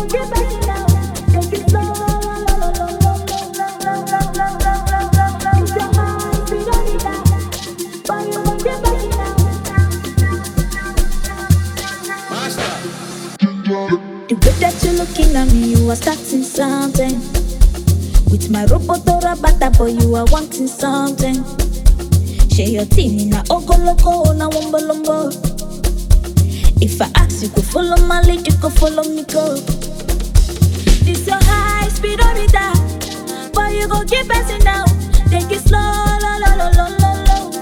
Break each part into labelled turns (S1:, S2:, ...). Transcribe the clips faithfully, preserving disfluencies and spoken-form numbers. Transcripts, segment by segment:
S1: The way that you're looking at me, you are starting something. With my robotora bata boy, you are wanting something. Share your team in a ogoloko na wombolombo. If I ask you, go follow my lead, you go follow me, go. This your high speed on it down, but you go keep passing down. Take it slow, low, low, low, low, low, low.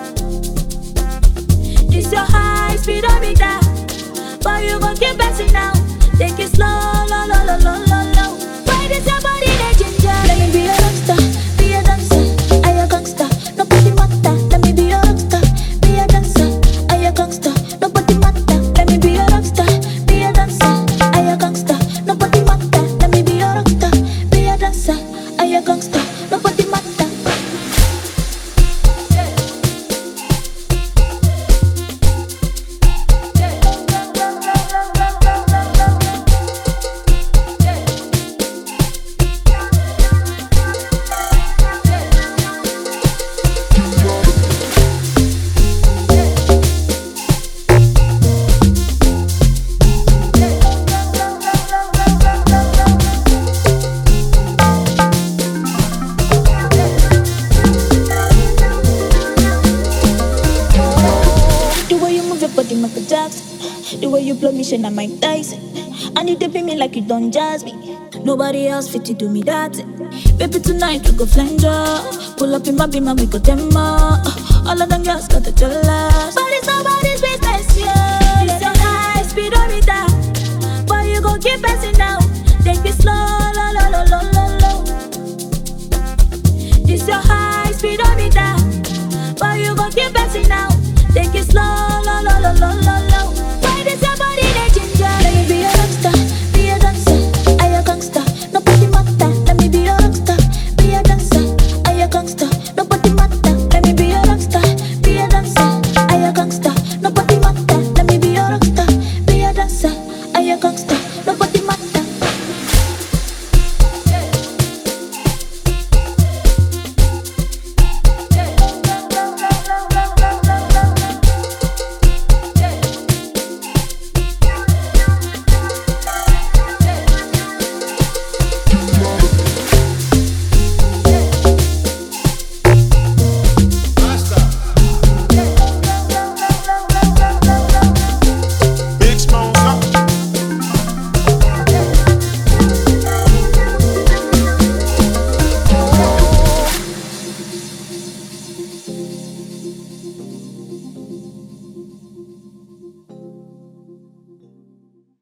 S1: This your high speed on it down, but you go keep passing down. Take it slow, low, low, low, low, low, low. Why does your body that ginger? Let me be a rockstar, be a dancer, I a gangster, nobody matter. Let me be a rockstar, be a dancer, I a gangster, nobody matter. Let me be a rockstar, be a dancer, I a gangster, nobody matter. Let me be a rockstar, be a dancer, I a gangster, nobody matter. The way you blow me, shine on Mike Tyson. And you dipping me like you done jazz me. Nobody else fit to do me that. Baby, tonight we go flanger. Pull up in my beam and we go demo. All of them girls got the jealous. But it's nobody's